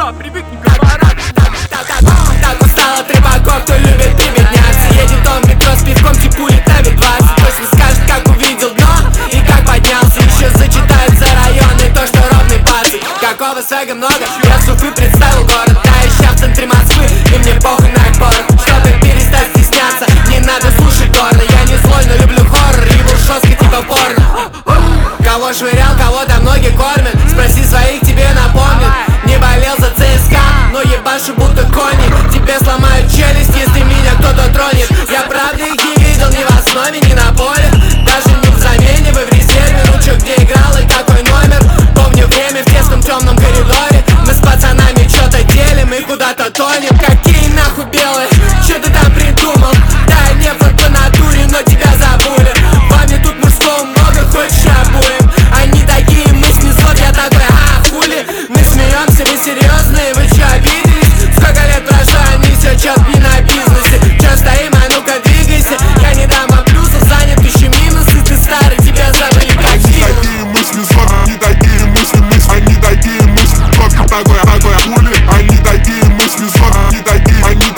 все, привыкни, пора. Так устала трепаков, кто любит прибедняться. Едет он в метро с пивком, типулит ставит 20. Точно скажет, как увидел дно и как поднялся. Еще зачитает за районы то, что ровный пасы. Какого свега много, я с Уфы представил город. Да, ища в центре Москвы, и мне похуй на их порох. Чтобы перестать стесняться, не надо слушать горно. Я не злой, но люблю хоррор, и был жестко типа порно. Кого швырял, кого-то ноги кормят. Спроси своих, тебе напомнят. Не болел за ЦСКА, но ебашу будто кони. Тебе сломают челюсть, если меня кто-то тронет. Я правда их не видел ни в основе, ни на поле. Даже не в замене, вы в резерве. Ну чё, где играл и какой номер? Помню время в тесном темном коридоре. Мы с пацанами чё-то делим и куда-то тонем. Какие нахуй белые, чё ты там придумал? Да, не вот по натуре, но тебя забыли. Вами тут мужского много, хочешь обоим. Они такие, мы снесут, я такой, хули? Мы смеемся, вы серьезные, вы чё обиделись? Сколько лет прошло, они все чё не на бизнесе. Чё стоим, а ну-ка двигайся. Я не дам плюсов, занят ищу минусы. Ты старый, тебя забыли как фильм. Такие мысли, они такие мысли, они такие мысли. Такое хули, они такие мысли, они такие